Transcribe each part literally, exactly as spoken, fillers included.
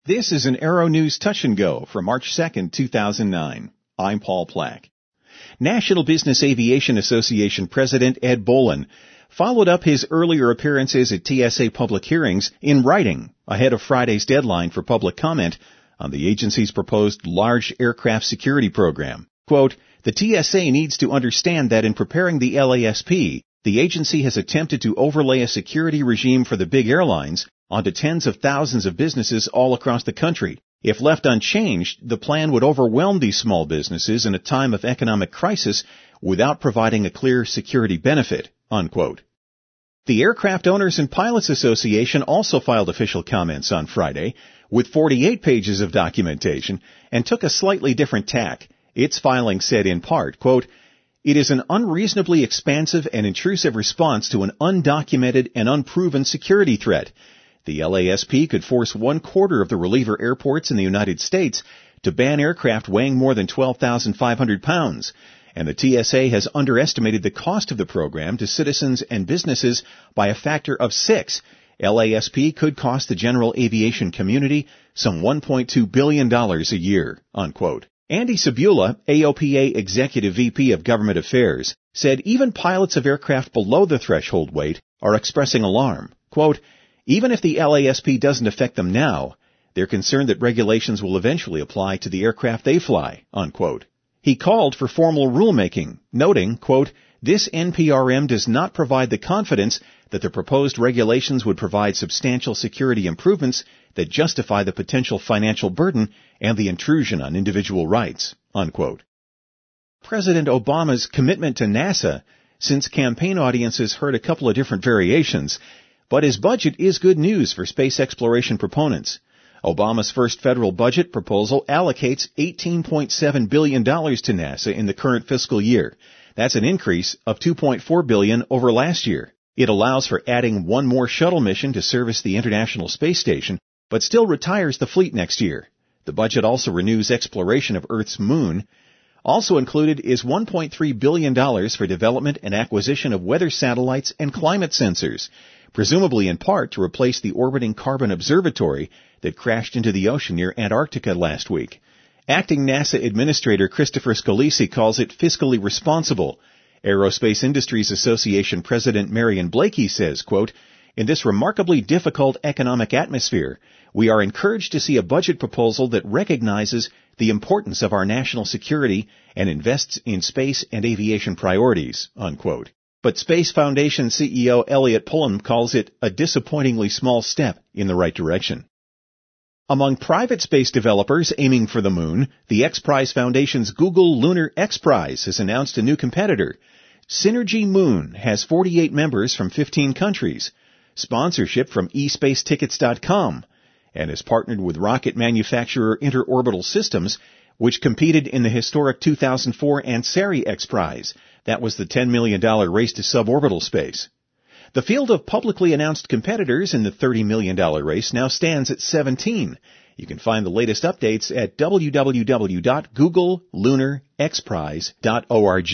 This is an Aero News Touch and Go for March second, two thousand nine. I'm Paul Plack. National Business Aviation Association President Ed Bolin followed up his earlier appearances at T S A public hearings in writing ahead of Friday's deadline for public comment on the agency's proposed large aircraft security program. Quote, the T S A needs to understand that in preparing the L A S P, the agency has attempted to overlay a security regime for the big airlines onto tens of thousands of businesses all across the country. If left unchanged, the plan would overwhelm these small businesses in a time of economic crisis without providing a clear security benefit, unquote. The Aircraft Owners and Pilots Association also filed official comments on Friday with forty-eight pages of documentation and took a slightly different tack. Its filing said in part, quote, it is an unreasonably expansive and intrusive response to an undocumented and unproven security threat. The L A S P could force one quarter of the reliever airports in the United States to ban aircraft weighing more than twelve thousand five hundred pounds, and the T S A has underestimated the cost of the program to citizens and businesses by a factor of six. L A S P could cost the general aviation community some one point two billion dollars a year, unquote. Andy Sabula, A O P A Executive V P of Government Affairs, said even pilots of aircraft below the threshold weight are expressing alarm. Quote, even if the L A S P doesn't affect them now, they're concerned that regulations will eventually apply to the aircraft they fly, unquote. He called for formal rulemaking, noting, quote, this N P R M does not provide the confidence that the proposed regulations would provide substantial security improvements that justify the potential financial burden and the intrusion on individual rights, unquote. President Obama's commitment to NASA, since campaign audiences heard a couple of different variations, but his budget is good news for space exploration proponents. Obama's first federal budget proposal allocates eighteen point seven billion dollars to NASA in the current fiscal year. That's an increase of two point four billion dollars over last year. It allows for adding one more shuttle mission to service the International Space Station, but still retires the fleet next year. The budget also renews exploration of Earth's moon. Also included is one point three billion dollars for development and acquisition of weather satellites and climate sensors, presumably in part to replace the orbiting Carbon Observatory that crashed into the ocean near Antarctica last week. Acting NASA Administrator Christopher Scalisi calls it fiscally responsible. Aerospace Industries Association President Marion Blakey says, quote, in this remarkably difficult economic atmosphere, we are encouraged to see a budget proposal that recognizes the importance of our national security and invests in space and aviation priorities, unquote. But Space Foundation C E O Elliot Pullum calls it a disappointingly small step in the right direction. Among private space developers aiming for the moon, the X Prize Foundation's Google Lunar X Prize has announced a new competitor. Synergy Moon has forty-eight members from fifteen countries, sponsorship from e space tickets dot com, and has partnered with rocket manufacturer Interorbital Systems, which competed in the historic two thousand four Ansari X Prize. That was the ten million dollars race to suborbital space. The field of publicly announced competitors in the thirty million dollars race now stands at seventeen. You can find the latest updates at w w w dot google lunar x prize dot org.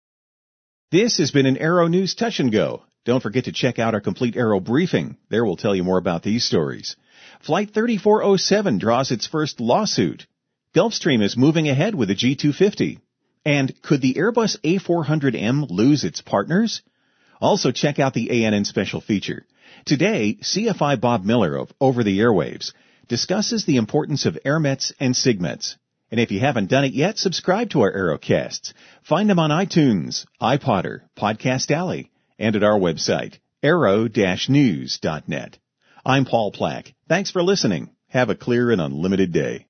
This has been an Aero News Touch and Go. Don't forget to check out our complete Aero briefing. There we'll tell you more about these stories. Flight thirty-four oh seven draws its first lawsuit. Gulfstream is moving ahead with the G two fifty. And could the Airbus A four hundred M lose its partners? Also check out the A N N special feature. Today, C F I Bob Miller of Over the Airwaves discusses the importance of airmets and sigmets. And if you haven't done it yet, subscribe to our Aerocasts. Find them on iTunes, iPodder, Podcast Alley, and at our website, aero dash news dot net. I'm Paul Plack. Thanks for listening. Have a clear and unlimited day.